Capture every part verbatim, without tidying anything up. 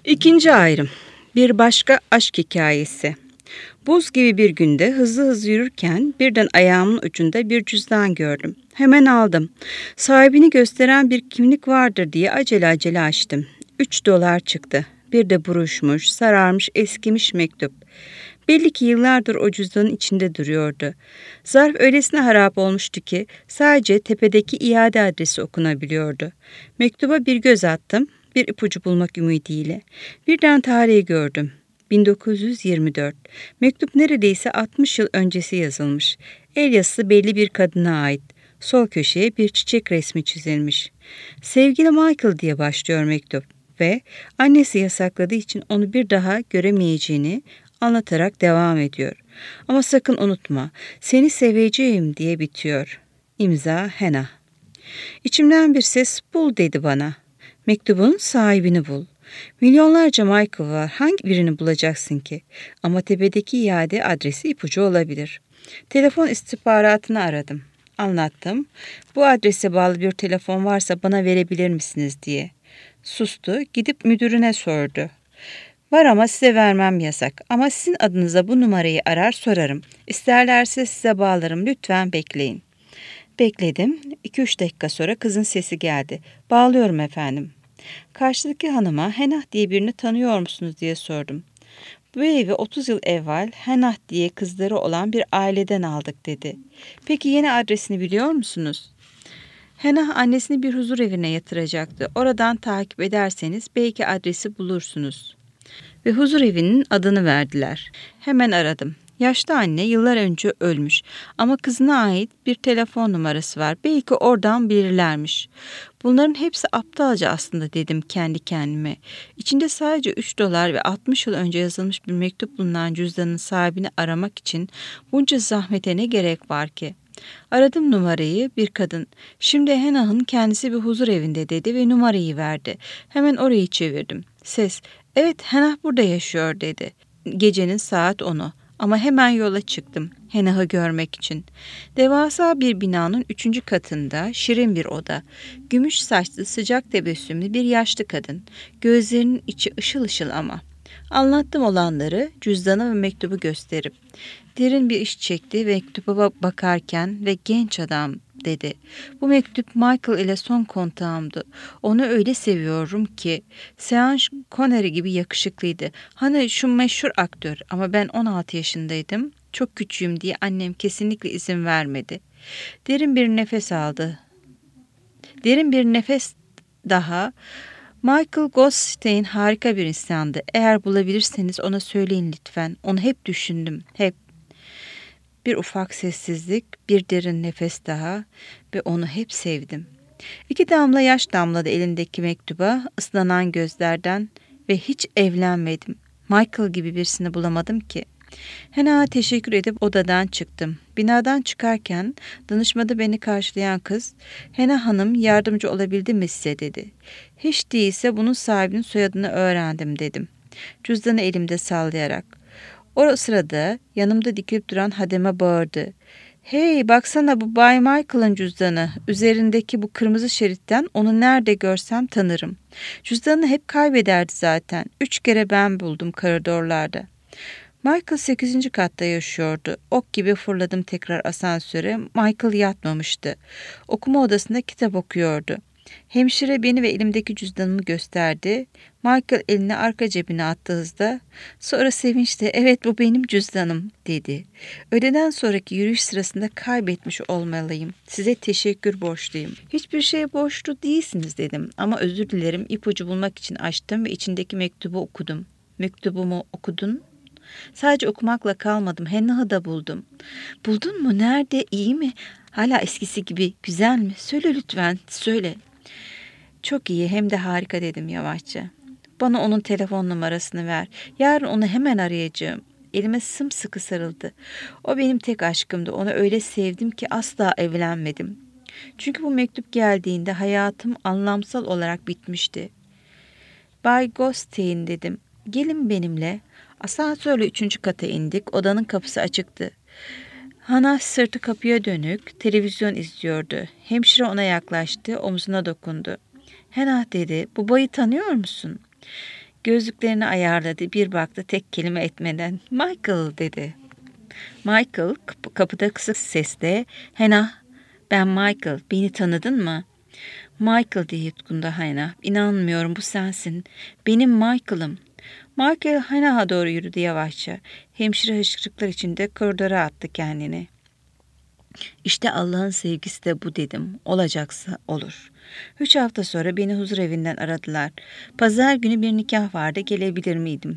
İkinci ayrım. Bir başka aşk hikayesi. Buz gibi bir günde hızlı hızlı yürürken birden ayağımın ucunda bir cüzdan gördüm. Hemen aldım. Sahibini gösteren bir kimlik vardır diye acele acele açtım. Üç dolar çıktı. Bir de buruşmuş, sararmış, eskimiş mektup. Belli ki yıllardır o cüzdanın içinde duruyordu. Zarf öylesine harap olmuştu ki sadece tepedeki iade adresi okunabiliyordu. Mektuba bir göz attım, bir ipucu bulmak ümidiyle. Birden tarihi gördüm. bin dokuz yüz yirmi dört. Mektup neredeyse altmış yıl öncesi yazılmış. El yazısı belli bir kadına ait. Sol köşeye bir çiçek resmi çizilmiş. Sevgili Michael diye başlıyor mektup ve annesi yasakladığı için onu bir daha göremeyeceğini anlatarak devam ediyor. Ama sakın unutma, seni seveceğim diye bitiyor. İmza Hannah. İçimden bir ses bul dedi bana. Mektubun sahibini bul. Milyonlarca Michael var. Hangi birini bulacaksın ki? Ama tepedeki iade adresi ipucu olabilir. Telefon istihbaratını aradım. Anlattım. Bu adrese bağlı bir telefon varsa bana verebilir misiniz diye. Sustu. Gidip müdürüne sordu. Var ama size vermem yasak. Ama sizin adınıza bu numarayı arar sorarım. İsterlerse size bağlarım. Lütfen bekleyin. Bekledim. iki üç dakika sonra kızın sesi geldi. Bağlıyorum efendim. Karşıdaki hanıma Hannah diye birini tanıyor musunuz diye sordum. Bu evi otuz yıl evvel Hannah diye kızları olan bir aileden aldık dedi. Peki yeni adresini biliyor musunuz? Hannah annesini bir huzur evine yatıracaktı. Oradan takip ederseniz belki adresi bulursunuz. Ve huzur evinin adını verdiler. Hemen aradım. Yaşlı anne yıllar önce ölmüş ama kızına ait bir telefon numarası var. Belki oradan bilirlermiş. Bunların hepsi aptalca aslında dedim kendi kendime. İçinde sadece üç dolar ve altmış yıl önce yazılmış bir mektup bulunan cüzdanın sahibini aramak için bunca zahmete ne gerek var ki? Aradım numarayı, bir kadın. Şimdi Hannah'ın kendisi bir huzur evinde dedi ve numarayı verdi. Hemen orayı çevirdim. Ses, evet Hannah burada yaşıyor dedi. Gecenin saat onu. Ama hemen yola çıktım Hannah'ı görmek için. Devasa bir binanın üçüncü katında şirin bir oda. Gümüş saçlı sıcak tebessümlü bir yaşlı kadın. Gözlerinin içi ışıl ışıl ama. Anlattım olanları, cüzdanı ve mektubu gösterip. Derin bir iş çekti ve mektuba bakarken ve genç adam dedi. Bu mektup Michael ile son kontağımdı. Onu öyle seviyorum ki. Sean Connery gibi yakışıklıydı. Hani şu meşhur aktör ama ben on altı yaşındaydım. Çok küçüğüm diye annem kesinlikle izin vermedi. Derin bir nefes aldı. Derin bir nefes daha. Michael Goldstein harika bir insandı. Eğer bulabilirseniz ona söyleyin lütfen. Onu hep düşündüm. Hep. Bir ufak sessizlik, bir derin nefes daha ve onu hep sevdim. İki damla yaş damladı elindeki mektuba, ıslanan gözlerden ve hiç evlenmedim. Michael gibi birisini bulamadım ki. Hannah'a teşekkür edip odadan çıktım. Binadan çıkarken danışmada beni karşılayan kız, Hannah Hanım yardımcı olabildi mi size dedi. Hiç değilse bunun sahibinin soyadını öğrendim dedim. Cüzdanı elimde sallayarak. O sırada yanımda dikilip duran hademe bağırdı. Hey baksana bu Bay Michael'ın cüzdanı. Üzerindeki bu kırmızı şeritten onu nerede görsem tanırım. Cüzdanını hep kaybederdi zaten. Üç kere ben buldum koridorlarda. Michael sekizinci katta yaşıyordu. Ok gibi fırladım tekrar asansöre. Michael yatmamıştı. Okuma odasında kitap okuyordu. Hemşire beni ve elimdeki cüzdanımı gösterdi. Michael elini arka cebine attı hızla. Sonra sevinçle evet bu benim cüzdanım dedi. Öğleden sonraki yürüyüş sırasında kaybetmiş olmalıyım. Size teşekkür borçluyum. Hiçbir şeye borçlu değilsiniz dedim. Ama özür dilerim ipucu bulmak için açtım ve içindeki mektubu okudum. Mektubumu okudun? Sadece okumakla kalmadım. Hannah'ı da buldum. Buldun mu? Nerede? İyi mi? Hala eskisi gibi güzel mi? Söyle lütfen. Söyle. Çok iyi hem de harika dedim yavaşça. Bana onun telefon numarasını ver. Yarın onu hemen arayacağım. Elime sımsıkı sarıldı. O benim tek aşkımdı. Onu öyle sevdim ki asla evlenmedim. Çünkü bu mektup geldiğinde hayatım anlamsal olarak bitmişti. Bay Goldstein dedim. Gelin benimle. Asansörle üçüncü kata indik. Odanın kapısı açıktı. Hannah sırtı kapıya dönük televizyon izliyordu. Hemşire ona yaklaştı, omzuna dokundu. Hannah dedi, bu bayı tanıyor musun? Gözlüklerini ayarladı, bir baktı tek kelime etmeden. Michael dedi. Michael kap- kapıda kısık sesle, Hannah, ben Michael, beni tanıdın mı? Michael diye yutkundu Hannah. İnanmıyorum, bu sensin. Benim Michael'ım. Michael Hannah'a doğru yürüdü yavaşça. Hemşire hışkırıklar içinde koridora attı kendini. İşte Allah'ın sevgisi de bu dedim. Olacaksa olur. Üç hafta sonra beni huzur evinden aradılar. Pazar günü bir nikah vardı, gelebilir miydim?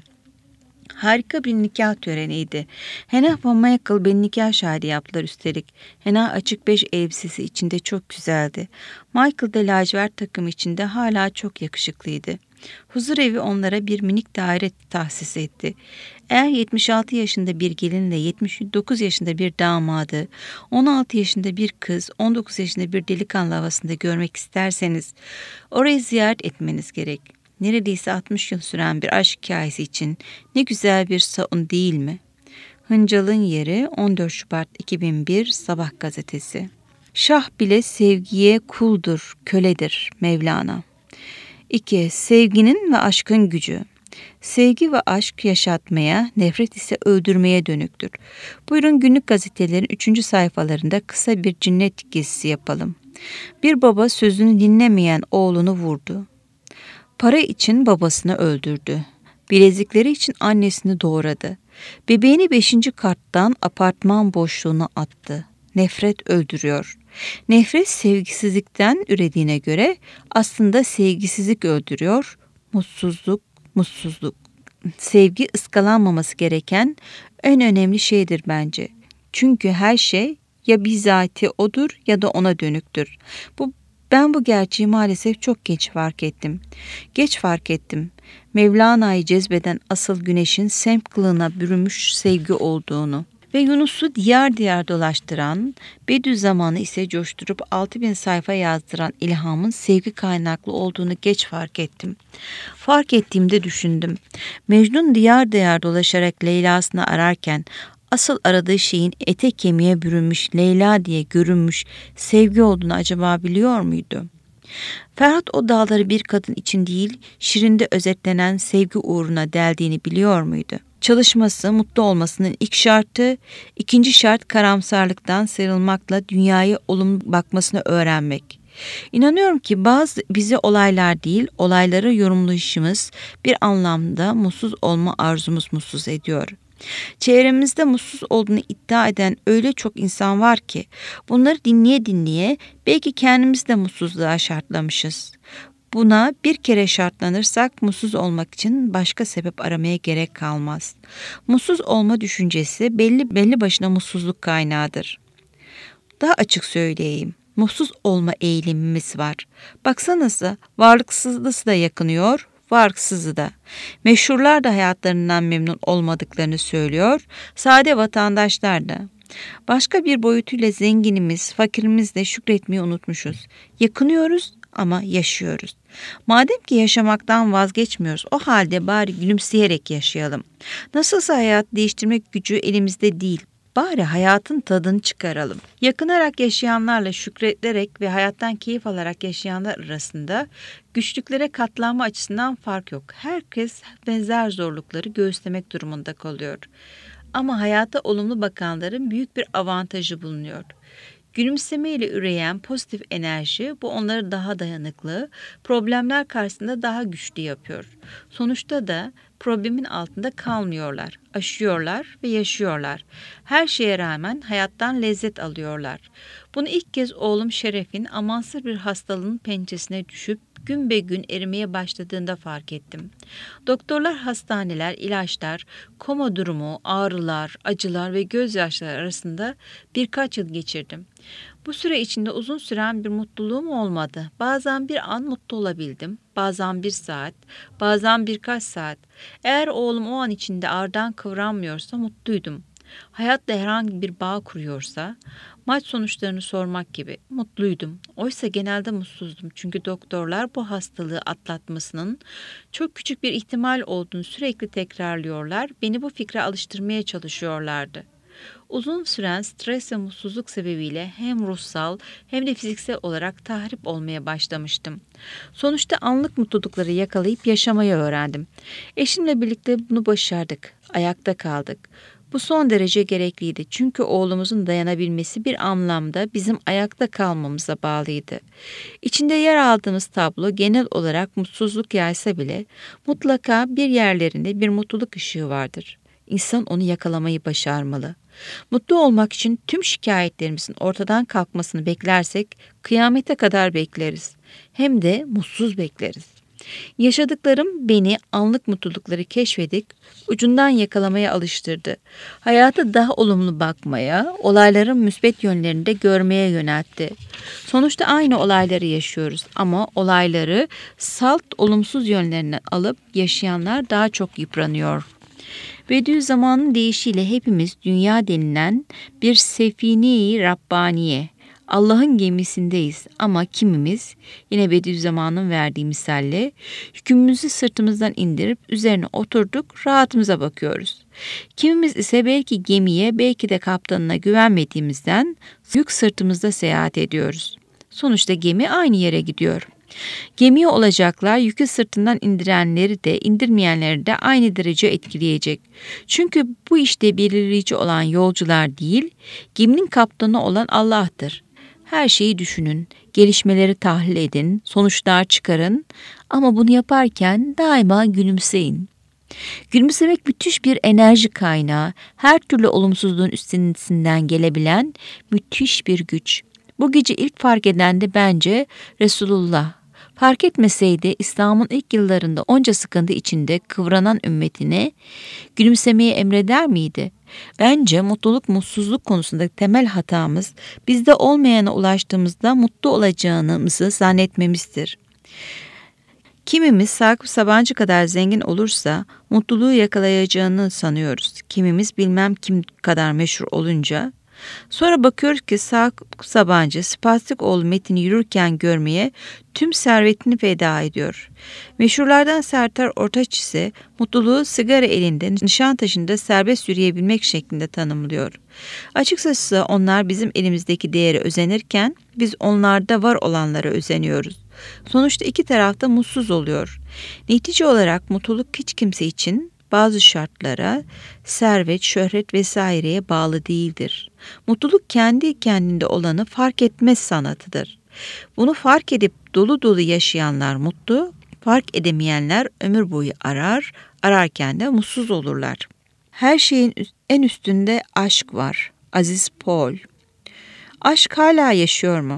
Harika bir nikah töreniydi. Hannah ve Michael beni nikah şahidi yaptılar üstelik. Hannah açık beş elbisesi içinde çok güzeldi. Michael de lacivert takım içinde hala çok yakışıklıydı. Huzurevi onlara bir minik daire tahsis etti. Eğer yetmiş altı yaşında bir gelinle yetmiş dokuz yaşında bir damadı, on altı yaşında bir kız, on dokuz yaşında bir delikanlı havasında görmek isterseniz orayı ziyaret etmeniz gerek. Neredeyse altmış yıl süren bir aşk hikayesi için ne güzel bir salon değil mi? Hıncal'ın yeri on dört Şubat iki bin bir Sabah gazetesi. Şah bile sevgiye kuldur, köledir Mevlana. iki. Sevginin ve aşkın gücü. Sevgi ve aşk yaşatmaya, nefret ise öldürmeye dönüktür. Buyurun günlük gazetelerin üçüncü sayfalarında kısa bir cinnet gezisi yapalım. Bir baba sözünü dinlemeyen oğlunu vurdu. Para için babasını öldürdü. Bilezikleri için annesini doğradı. Bebeğini beşinci kattan apartman boşluğuna attı. Nefret öldürüyor. Nefret sevgisizlikten ürediğine göre aslında sevgisizlik öldürüyor. Mutsuzluk, mutsuzluk. Sevgi ıskalanmaması gereken en önemli şeydir bence. Çünkü her şey ya bizatihi odur ya da ona dönüktür. Bu Ben bu gerçeği maalesef çok geç fark ettim. Geç fark ettim. Mevlana'yı cezbeden asıl güneşin semt kılığına bürünmüş sevgi olduğunu ve Yunus'u diyar diyar dolaştıran, Bediüzzaman'ı ise coşturup altı bin sayfa yazdıran ilhamın sevgi kaynaklı olduğunu geç fark ettim. Fark ettiğimde düşündüm. Mecnun diyar diyar dolaşarak Leyla'sını ararken asıl aradığı şeyin ete kemiğe bürünmüş Leyla diye görünmüş sevgi olduğunu acaba biliyor muydu? Ferhat o dağları bir kadın için değil, şiirinde özetlenen sevgi uğruna deldiğini biliyor muydu? Çalışması, mutlu olmasının ilk şartı, ikinci şart karamsarlıktan sıyrılmakla dünyaya olumlu bakmasını öğrenmek. İnanıyorum ki bazı bizi olaylar değil, olayları yorumlayışımız bir anlamda mutsuz olma arzumuz mutsuz ediyor. Çevremizde mutsuz olduğunu iddia eden öyle çok insan var ki bunları dinleye dinleye belki kendimiz de mutsuzluğa şartlamışız. Buna bir kere şartlanırsak mutsuz olmak için başka sebep aramaya gerek kalmaz. Mutsuz olma düşüncesi belli belli başına mutsuzluk kaynağıdır. Daha açık söyleyeyim. Mutsuz olma eğilimimiz var. Baksanıza varlıksızlısı da yakınıyor, varlıksızı da. Meşhurlar da hayatlarından memnun olmadıklarını söylüyor, sade vatandaşlar da. Başka bir boyutuyla zenginimiz, fakirimiz de şükretmeyi unutmuşuz. Yakınıyoruz ama yaşıyoruz. Madem ki yaşamaktan vazgeçmiyoruz, o halde bari gülümseyerek yaşayalım. Nasılsa hayat değiştirmek gücü elimizde değil. Bari hayatın tadını çıkaralım. Yakınarak yaşayanlarla şükrederek ve hayattan keyif alarak yaşayanlar arasında güçlüklere katlanma açısından fark yok. Herkes benzer zorlukları göğüslemek durumunda kalıyor. Ama hayata olumlu bakanların büyük bir avantajı bulunuyor. Gülümsemeyle üreyen pozitif enerji bu onları daha dayanıklı, problemler karşısında daha güçlü yapıyor. Sonuçta da problemin altında kalmıyorlar, aşıyorlar ve yaşıyorlar. Her şeye rağmen hayattan lezzet alıyorlar. Bunu ilk kez oğlum Şeref'in amansız bir hastalığın pençesine düşüp gün be gün erimeye başladığında fark ettim. Doktorlar, hastaneler, ilaçlar, koma durumu, ağrılar, acılar ve gözyaşları arasında birkaç yıl geçirdim. Bu süre içinde uzun süren bir mutluluğum olmadı. Bazen bir an mutlu olabildim, bazen bir saat, bazen birkaç saat. Eğer oğlum o an içinde ağrıdan kıvranmıyorsa mutluydum. Hayatla herhangi bir bağ kuruyorsa, maç sonuçlarını sormak gibi mutluydum. Oysa genelde mutsuzdum çünkü doktorlar bu hastalığı atlatmasının çok küçük bir ihtimal olduğunu sürekli tekrarlıyorlar, beni bu fikre alıştırmaya çalışıyorlardı. Uzun süren stres ve mutsuzluk sebebiyle hem ruhsal hem de fiziksel olarak tahrip olmaya başlamıştım. Sonuçta anlık mutlulukları yakalayıp yaşamayı öğrendim. Eşimle birlikte bunu başardık. Ayakta kaldık. Bu son derece gerekliydi çünkü oğlumuzun dayanabilmesi bir anlamda bizim ayakta kalmamıza bağlıydı. İçinde yer aldığımız tablo genel olarak mutsuzluk yaysa bile mutlaka bir yerlerinde bir mutluluk ışığı vardır. İnsan onu yakalamayı başarmalı. Mutlu olmak için tüm şikayetlerimizin ortadan kalkmasını beklersek kıyamete kadar bekleriz. Hem de mutsuz bekleriz. Yaşadıklarım beni anlık mutlulukları keşfedip ucundan yakalamaya alıştırdı. Hayata daha olumlu bakmaya, olayların müsbet yönlerini de görmeye yöneltti. Sonuçta aynı olayları yaşıyoruz ama olayları salt olumsuz yönlerinden alıp yaşayanlar daha çok yıpranıyor. Bediüzzaman'ın deyişiyle hepimiz dünya denilen bir sefine-i Rabbaniye, Allah'ın gemisindeyiz ama kimimiz yine Bediüzzaman'ın verdiği misalle yükümüzü sırtımızdan indirip üzerine oturduk rahatımıza bakıyoruz. Kimimiz ise belki gemiye belki de kaptanına güvenmediğimizden yük sırtımızda seyahat ediyoruz. Sonuçta gemi aynı yere gidiyor. Gemiye olacaklar yükü sırtından indirenleri de indirmeyenleri de aynı derece etkileyecek. Çünkü bu işte belirleyici olan yolcular değil, geminin kaptanı olan Allah'tır. Her şeyi düşünün, gelişmeleri tahlil edin, sonuçlar çıkarın ama bunu yaparken daima gülümseyin. Gülümsemek müthiş bir enerji kaynağı, her türlü olumsuzluğun üstesinden gelebilen müthiş bir güç. Bu gece ilk fark eden de bence Resulullah. Fark etmeseydi İslam'ın ilk yıllarında onca sıkıntı içinde kıvranan ümmetine gülümsemeyi emreder miydi? Bence mutluluk mutsuzluk konusunda temel hatamız bizde olmayana ulaştığımızda mutlu olacağımızı zannetmemizdir. Kimimiz Sakıp Sabancı kadar zengin olursa mutluluğu yakalayacağını sanıyoruz. Kimimiz bilmem kim kadar meşhur olunca. Sonra bakıyoruz ki Sakıp Sabancı Spastikoğlu Metin'i yürürken görmeye tüm servetini feda ediyor. Meşhurlardan Sertar Ortaç ise mutluluğu sigara elinde Nişantaşı'nda serbest yürüyebilmek şeklinde tanımlıyor. Açıkçası onlar bizim elimizdeki değere özenirken biz onlarda var olanlara özeniyoruz. Sonuçta iki tarafta mutsuz oluyor. Netice olarak mutluluk hiç kimse için bazı şartlara, servet, şöhret vesaireye bağlı değildir. Mutluluk kendi kendinde olanı fark etmez sanatıdır. Bunu fark edip dolu dolu yaşayanlar mutlu, fark edemeyenler ömür boyu arar, ararken de mutsuz olurlar. Her şeyin en üstünde aşk var. Aziz Paul. Aşk hala yaşıyor mu?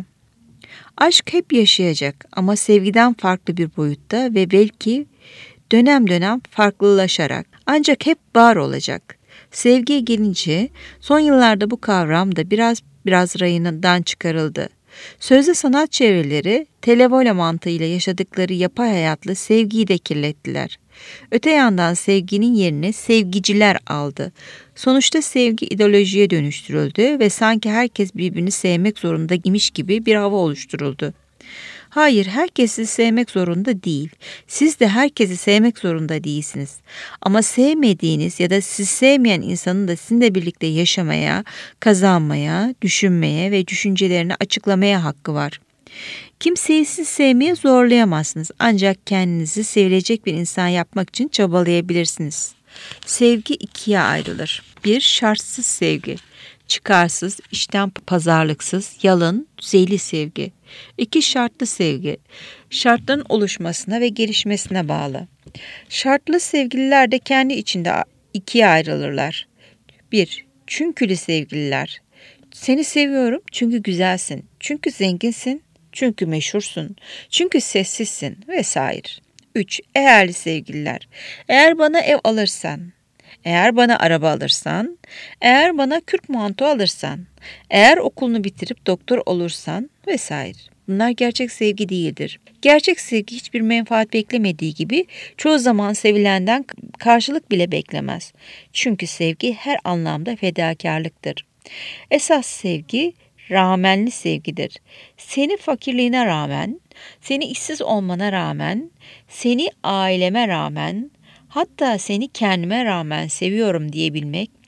Aşk hep yaşayacak ama sevgiden farklı bir boyutta ve belki dönem dönem farklılaşarak ancak hep var olacak. Sevgiye gelince son yıllarda bu kavram da biraz biraz rayından çıkarıldı. Sözde sanat çevreleri televole mantığıyla yaşadıkları yapay hayatla sevgiyi de kirlettiler. Öte yandan sevginin yerine sevgiciler aldı. Sonuçta sevgi ideolojiye dönüştürüldü ve sanki herkes birbirini sevmek zorunda imiş gibi bir hava oluşturuldu. Hayır, herkesi sevmek zorunda değil. Siz de herkesi sevmek zorunda değilsiniz. Ama sevmediğiniz ya da siz sevmeyen insanın da sizinle birlikte yaşamaya, kazanmaya, düşünmeye ve düşüncelerini açıklamaya hakkı var. Kimseyi siz sevmeye zorlayamazsınız. Ancak kendinizi sevilecek bir insan yapmak için çabalayabilirsiniz. Sevgi ikiye ayrılır. Bir, şartsız sevgi. Çıkarsız, işten pazarlıksız, yalın, düzeyli sevgi. İki, şartlı sevgi. Şartların oluşmasına ve gelişmesine bağlı. Şartlı sevgililer de kendi içinde ikiye ayrılırlar. Bir, çünkülü sevgililer. Seni seviyorum çünkü güzelsin, çünkü zenginsin, çünkü meşhursun, çünkü sessizsin vesaire. Üç, eğerli sevgililer. Eğer bana ev alırsan, eğer bana araba alırsan, eğer bana kürk manto alırsan, eğer okulunu bitirip doktor olursan vesaire. Bunlar gerçek sevgi değildir. Gerçek sevgi hiçbir menfaat beklemediği gibi çoğu zaman sevilenden karşılık bile beklemez. Çünkü sevgi her anlamda fedakarlıktır. Esas sevgi rağmenli sevgidir. Seni fakirliğine rağmen, seni işsiz olmana rağmen, seni aileme rağmen, hatta seni kendime rağmen seviyorum diyebilmek,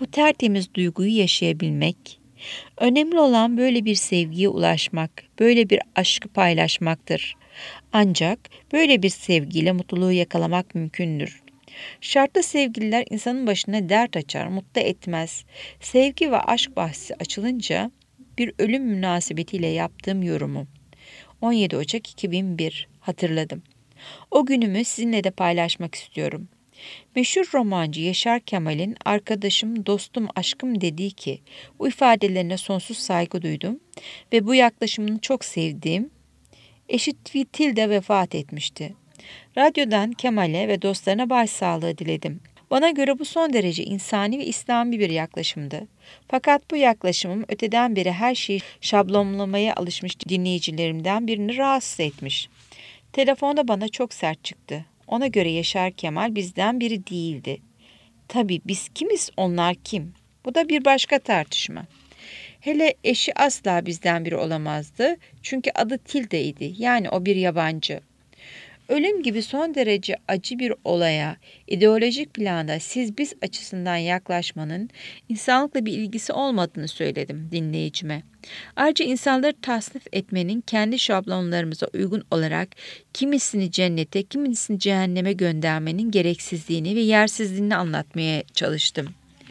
Bu tertemiz duyguyu yaşayabilmek, önemli olan böyle bir sevgiye ulaşmak, böyle bir aşkı paylaşmaktır. Ancak böyle bir sevgiyle mutluluğu yakalamak mümkündür. Şartlı sevgililer insanın başına dert açar, mutlu etmez. Sevgi ve aşk bahsi açılınca bir ölüm münasebetiyle yaptığım yorumu. on yedi Ocak iki bin bir hatırladım. O günümü sizinle de paylaşmak istiyorum. Meşhur romancı Yaşar Kemal'in arkadaşım, dostum, aşkım dediği ki bu ifadelerine sonsuz saygı duydum ve bu yaklaşımını çok sevdiğim eşi Tilde vefat etmişti. Radyodan Kemal'e ve dostlarına başsağlığı diledim. Bana göre bu son derece insani ve İslami bir yaklaşımdı. Fakat bu yaklaşımım öteden beri her şeyi şablonlamaya alışmış dinleyicilerimden birini rahatsız etmiş. Telefonda bana çok sert çıktı. Ona göre Yaşar Kemal bizden biri değildi. Tabii biz kimiz, onlar kim? Bu da bir başka tartışma. Hele eşi asla bizden biri olamazdı. Çünkü adı Tilde'ydi. Yani o bir yabancı. Ölüm gibi son derece acı bir olaya, ideolojik planda siz biz açısından yaklaşmanın insanlıkla bir ilgisi olmadığını söyledim dinleyicime. Ayrıca insanları tasnif etmenin kendi şablonlarımıza uygun olarak kimisini cennete, kimisini cehenneme göndermenin gereksizliğini ve yersizliğini anlatmaya çalıştım.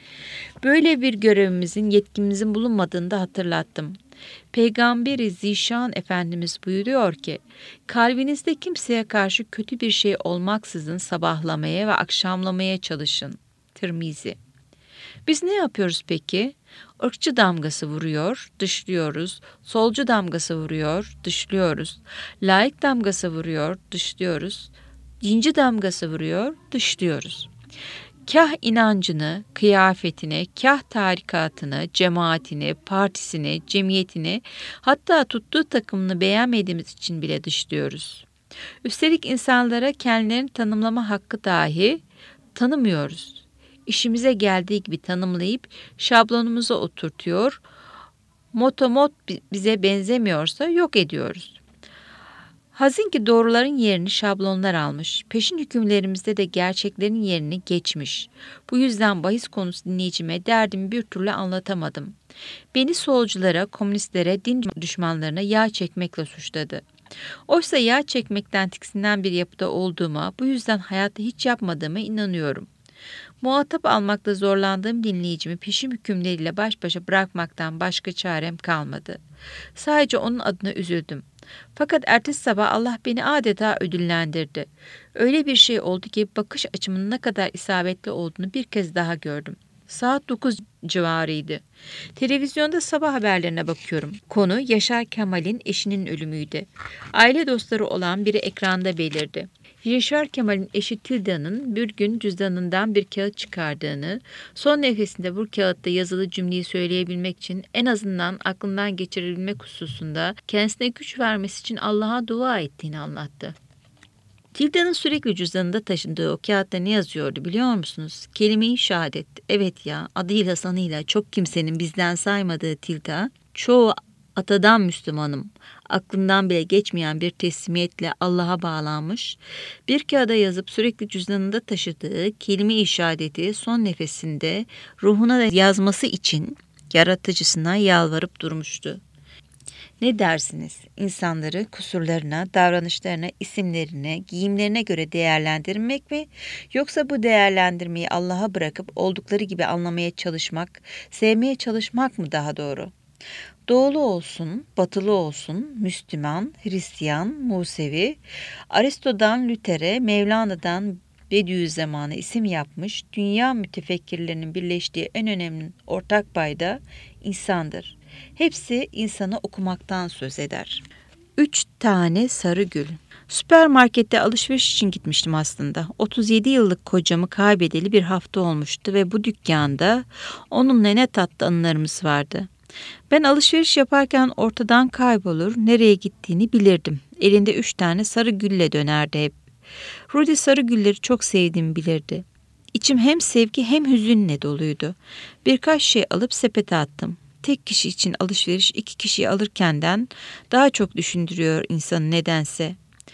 Böyle bir görevimizin, yetkimizin bulunmadığını da hatırlattım. Peygamberi Zişan Efendimiz buyuruyor ki, kalbinizde kimseye karşı kötü bir şey olmaksızın sabahlamaya ve akşamlamaya çalışın. Tirmizi. Biz ne yapıyoruz peki? Irkçı damgası vuruyor, dışlıyoruz. Solcu damgası vuruyor, dışlıyoruz. Laik damgası vuruyor, dışlıyoruz. Dinci damgası vuruyor, dışlıyoruz. Kah inancını, kıyafetini, kah tarikatını, cemaatini, partisini, cemiyetini, hatta tuttuğu takımını beğenmediğimiz için bile dışlıyoruz. Üstelik insanlara kendilerini tanımlama hakkı dahi tanımıyoruz. İşimize geldiği gibi tanımlayıp şablonumuza oturtuyor, motomot bize benzemiyorsa yok ediyoruz. Hazin ki doğruların yerini şablonlar almış, peşin hükümlerimizde de gerçeklerin yerini geçmiş. Bu yüzden bahis konusu dinleyicime derdimi bir türlü anlatamadım. Beni solculara, komünistlere, din düşmanlarına yağ çekmekle suçladı. Oysa yağ çekmekten tiksinen bir yapıda olduğuma, bu yüzden hayatta hiç yapmadığıma inanıyorum. Muhatap almakta zorlandığım dinleyicimi peşin hükümleriyle baş başa bırakmaktan başka çarem kalmadı. Sadece onun adına üzüldüm. Fakat ertesi sabah Allah beni adeta ödüllendirdi. Öyle bir şey oldu ki bakış açımın ne kadar isabetli olduğunu bir kez daha gördüm. Saat dokuz civarıydı. Televizyonda sabah haberlerine bakıyorum. Konu Yaşar Kemal'in eşinin ölümüydü. Aile dostları olan biri ekranda belirdi. Yaşar Kemal'in eşi Tilda'nın bir gün cüzdanından bir kağıt çıkardığını, son nefesinde bu kağıtta yazılı cümleyi söyleyebilmek için en azından aklından geçirebilmek hususunda kendisine güç vermesi için Allah'a dua ettiğini anlattı. Tilda'nın sürekli cüzdanında taşıdığı o kağıtta ne yazıyordu biliyor musunuz? Kelime-i şehadet. Evet ya, adıyla sanıyla çok kimsenin bizden saymadığı Tilda, çoğu atadan Müslümanım, aklından bile geçmeyen bir teslimiyetle Allah'a bağlanmış, bir kağıda yazıp sürekli cüzdanında taşıdığı kelime-i şehadeti son nefesinde ruhuna da yazması için yaratıcısına yalvarıp durmuştu. Ne dersiniz? İnsanları kusurlarına, davranışlarına, isimlerine, giyimlerine göre değerlendirmek mi? Yoksa bu değerlendirmeyi Allah'a bırakıp oldukları gibi anlamaya çalışmak, sevmeye çalışmak mı daha doğru? Doğulu olsun, batılı olsun, Müslüman, Hristiyan, Musevi, Aristo'dan Luther'e, Mevlana'dan Bediüzzaman'a isim yapmış, dünya mütefekkirlerinin birleştiği en önemli ortak payda insandır. Hepsi insanı okumaktan söz eder. Üç tane sarı gül. Süpermarkette alışveriş için gitmiştim aslında. otuz yedi yıllık kocamı kaybedeli bir hafta olmuştu ve bu dükkanda onunla ne tatlı anılarımız vardı. Ben alışveriş yaparken ortadan kaybolur, nereye gittiğini bilirdim. Elinde üç tane sarı gülle dönerdi hep. Rudy sarı gülleri çok sevdiğimi bilirdi. İçim hem sevgi hem hüzünle doluydu. Birkaç şey alıp sepete attım. Tek kişi için alışveriş iki kişiyi alırkenden daha çok düşündürüyor insanı nedense.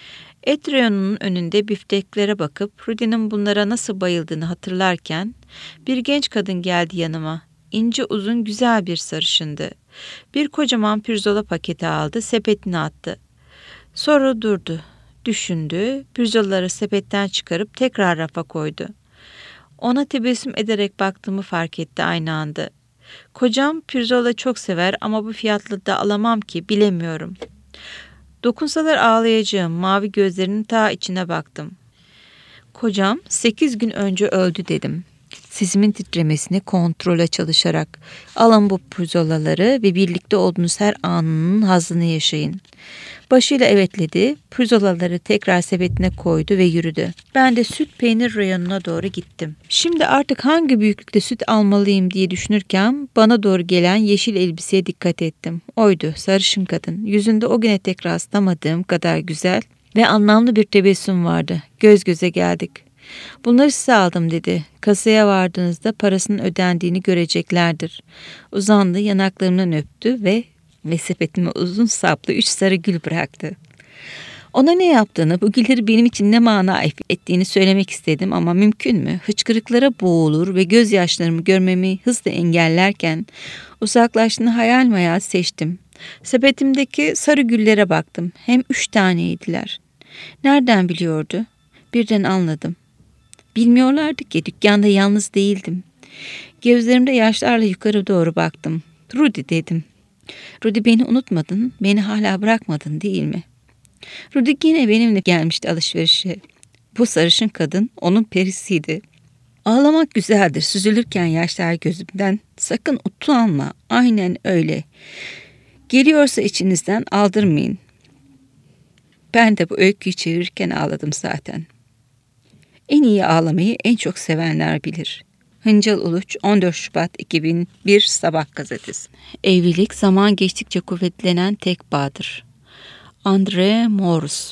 Et reyonunun önünde bifteklere bakıp Rudy'nin bunlara nasıl bayıldığını hatırlarken bir genç kadın geldi yanıma. İnce uzun güzel bir sarışındı. Bir kocaman pirzola paketi aldı, sepetine attı. Sonra durdu, düşündü, pirzolaları sepetten çıkarıp tekrar rafa koydu. Ona tebessüm ederek baktığımı fark etti aynı anda. Kocam pirzola çok sever ama bu fiyatla da alamam ki, bilemiyorum. Dokunsalar ağlayacağım, mavi gözlerinin ta içine baktım. Kocam sekiz gün önce öldü dedim. Sesimin titremesini kontrole çalışarak. Alın bu pirzolaları ve birlikte olduğunuz her anının hazzını yaşayın. Başıyla evetledi, pirzolaları tekrar sepetine koydu ve yürüdü. Ben de süt peynir reyonuna doğru gittim. Şimdi artık hangi büyüklükte süt almalıyım diye düşünürken bana doğru gelen yeşil elbiseye dikkat ettim. Oydu, sarışın kadın. Yüzünde o güne tek rastlamadığım kadar güzel ve anlamlı bir tebessüm vardı. Göz göze geldik. Bunları size aldım dedi. Kasaya vardığınızda parasının ödendiğini göreceklerdir. Uzandı, yanaklarımdan öptü ve ve sepetime uzun saplı üç sarı gül bıraktı. Ona ne yaptığını, bu gülleri benim için ne mana ettiğini söylemek istedim ama mümkün mü? Hıçkırıklara boğulur ve gözyaşlarımı görmemi hızla engellerken uzaklaştığını hayal meyal seçtim. Sepetimdeki sarı güllere baktım. Hem üç taneydiler. Nereden biliyordu? Birden anladım. Bilmiyorlardı ki dükkanda yalnız değildim. Gözlerimde yaşlarla yukarı doğru baktım. Rudy dedim. Rudy, beni unutmadın, beni hala bırakmadın değil mi? Rudy yine benimle gelmişti alışverişe. Bu sarışın kadın onun perisiydi. Ağlamak güzeldir, süzülürken yaşlar gözümden. Sakın utanma, aynen öyle. Geliyorsa içinizden aldırmayın. Ben de bu öyküyü çevirirken ağladım zaten. En iyi ağlamayı en çok sevenler bilir. Hıncal Uluç, on dört Şubat iki bin bir Sabah gazetesi. Evlilik zaman geçtikçe kuvvetlenen tek bağdır. Andre Morus.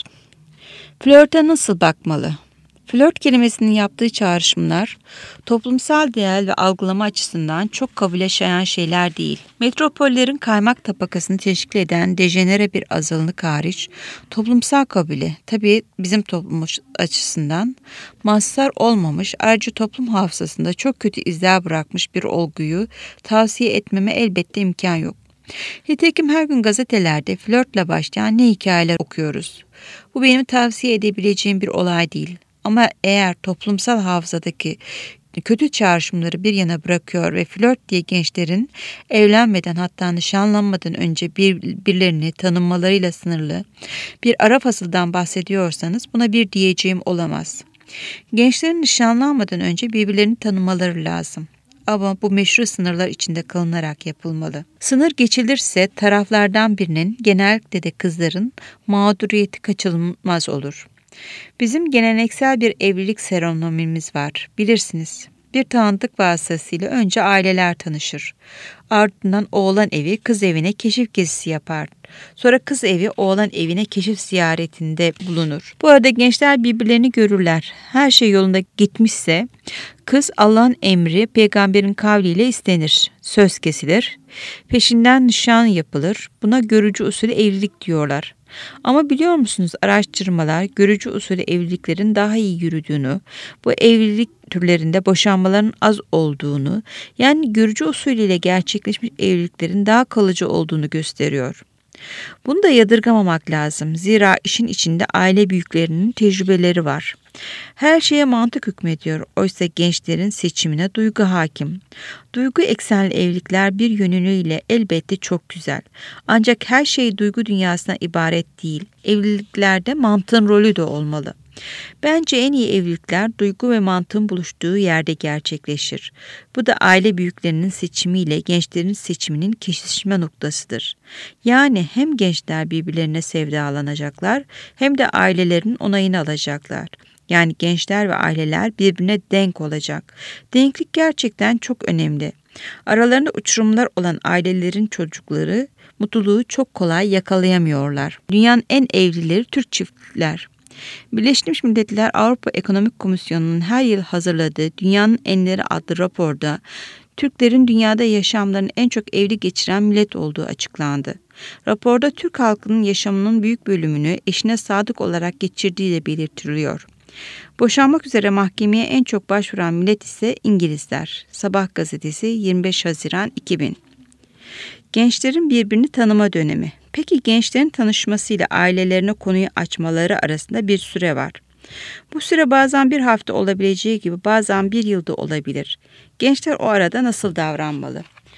Flörte nasıl bakmalı? Flört kelimesinin yaptığı çağrışımlar toplumsal değer ve algılama açısından çok kabule şayan şeyler değil. Metropollerin kaymak tabakasını teşkil eden dejenere bir azınlık hariç toplumsal kabule, tabii bizim toplumumuz açısından mazhar olmamış, ayrıca toplum hafızasında çok kötü izler bırakmış bir olguyu tavsiye etmeme elbette imkan yok. Nitekim her gün gazetelerde flörtle başlayan ne hikayeler okuyoruz. Bu benim tavsiye edebileceğim bir olay değil. Ama eğer toplumsal hafızadaki kötü çağrışımları bir yana bırakıyor ve flört diye gençlerin evlenmeden hatta nişanlanmadan önce birbirlerini tanımalarıyla sınırlı bir ara fasıldan bahsediyorsanız buna bir diyeceğim olamaz. Gençlerin nişanlanmadan önce birbirlerini tanımaları lazım. Ama bu meşru sınırlar içinde kalınarak yapılmalı. Sınır geçilirse taraflardan birinin, genellikle de kızların mağduriyeti kaçınılmaz olur. Bizim geleneksel bir evlilik seremonimiz var, bilirsiniz. Bir tanıdık vasıtasıyla önce aileler tanışır. Ardından oğlan evi kız evine keşif gezisi yapar. Sonra kız evi oğlan evine keşif ziyaretinde bulunur. Bu arada gençler birbirlerini görürler. Her şey yolunda gitmişse kız Allah'ın emri peygamberin kavliyle istenir. Söz kesilir. Peşinden nişan yapılır. Buna görücü usulü evlilik diyorlar. Ama biliyor musunuz, araştırmalar görücü usulü evliliklerin daha iyi yürüdüğünü, bu evlilik türlerinde boşanmaların az olduğunu, yani görücü usulüyle gerçekleşmiş evliliklerin daha kalıcı olduğunu gösteriyor. Bunu da yadırgamamak lazım. Zira işin içinde aile büyüklerinin tecrübeleri var. Her şeye mantık hükmediyor. Oysa gençlerin seçimine duygu hakim. Duygu eksenli evlilikler bir yönüyle elbette çok güzel. Ancak her şey duygu dünyasına ibaret değil. Evliliklerde mantığın rolü de olmalı. Bence en iyi evlilikler duygu ve mantığın buluştuğu yerde gerçekleşir. Bu da aile büyüklerinin seçimiyle gençlerin seçiminin kesişme noktasıdır. Yani hem gençler birbirlerine sevdalanacaklar hem de ailelerin onayını alacaklar. Yani gençler ve aileler birbirine denk olacak. Denklik gerçekten çok önemli. Aralarında uçurumlar olan ailelerin çocukları mutluluğu çok kolay yakalayamıyorlar. Dünyanın en evlileri Türk çiftler. Birleşmiş Milletler Avrupa Ekonomik Komisyonu'nun her yıl hazırladığı Dünyanın Enleri adlı raporda Türklerin dünyada yaşamlarını en çok evli geçiren millet olduğu açıklandı. Raporda Türk halkının yaşamının büyük bölümünü eşine sadık olarak geçirdiği de belirtiliyor. Boşanmak üzere mahkemeye en çok başvuran millet ise İngilizler. Sabah gazetesi yirmi beş Haziran iki bin. Gençlerin birbirini tanıma dönemi. Peki gençlerin tanışmasıyla ailelerine konuyu açmaları arasında bir süre var. Bu süre bazen bir hafta olabileceği gibi bazen bir yılda olabilir. Gençler o arada nasıl davranmalı?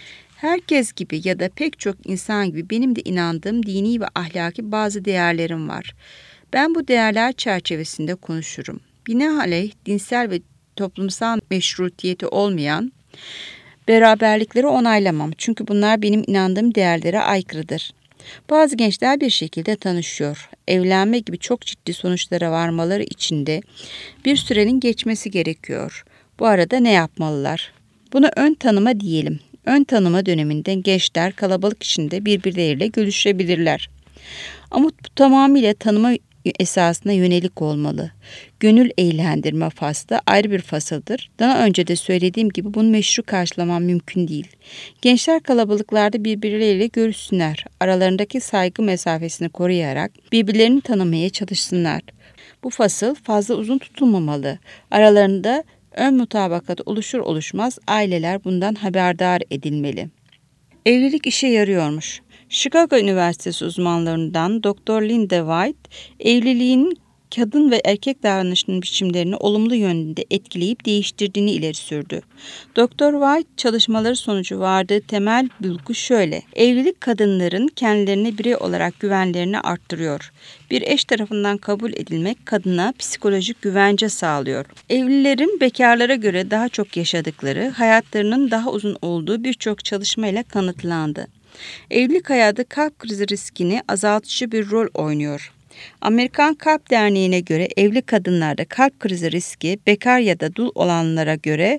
Herkes gibi ya da pek çok insan gibi benim de inandığım dini ve ahlaki bazı değerlerim var. Ben bu değerler çerçevesinde konuşurum. Binaenaleyh dinsel ve toplumsal meşrutiyeti olmayan beraberlikleri onaylamam. Çünkü bunlar benim inandığım değerlere aykırıdır. Bazı gençler bir şekilde tanışıyor. Evlenme gibi çok ciddi sonuçlara varmaları için de bir sürenin geçmesi gerekiyor. Bu arada ne yapmalılar? Buna ön tanıma diyelim. Ön tanıma döneminde gençler kalabalık içinde birbirleriyle görüşebilirler. Ama bu tamamıyla tanıma esasına yönelik olmalı. Gönül eğlendirme faslı ayrı bir fasıldır. Daha önce de söylediğim gibi bunu meşru karşılamam mümkün değil. Gençler kalabalıklarda birbirleriyle görüşsünler. Aralarındaki saygı mesafesini koruyarak birbirlerini tanımaya çalışsınlar. Bu fasıl fazla uzun tutulmamalı. Aralarında ön mutabakat oluşur oluşmaz aileler bundan haberdar edilmeli. Evlilik işe yarıyormuş. Chicago Üniversitesi uzmanlarından doktor Linda White, evliliğin kadın ve erkek davranışının biçimlerini olumlu yönde etkileyip değiştirdiğini ileri sürdü. doktor White çalışmaları sonucu vardığı temel bulgu şöyle: evlilik kadınların kendilerine birey olarak güvenlerini arttırıyor. Bir eş tarafından kabul edilmek kadına psikolojik güvence sağlıyor. Evlilerin bekarlara göre daha çok yaşadıkları, hayatlarının daha uzun olduğu birçok çalışmayla kanıtlandı. Evlilik hayatı kalp krizi riskini azaltıcı bir rol oynuyor. Amerikan Kalp Derneği'ne göre evli kadınlarda kalp krizi riski bekar ya da dul olanlara göre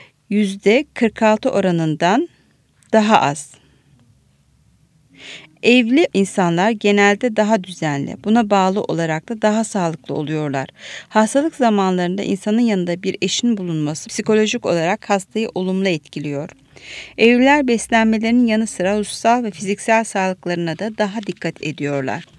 yüzde kırk altı oranından daha az. Evli insanlar genelde daha düzenli, buna bağlı olarak da daha sağlıklı oluyorlar. Hastalık zamanlarında insanın yanında bir eşin bulunması psikolojik olarak hastayı olumlu etkiliyor. Evliler beslenmelerinin yanı sıra ruhsal ve fiziksel sağlıklarına da daha dikkat ediyorlar.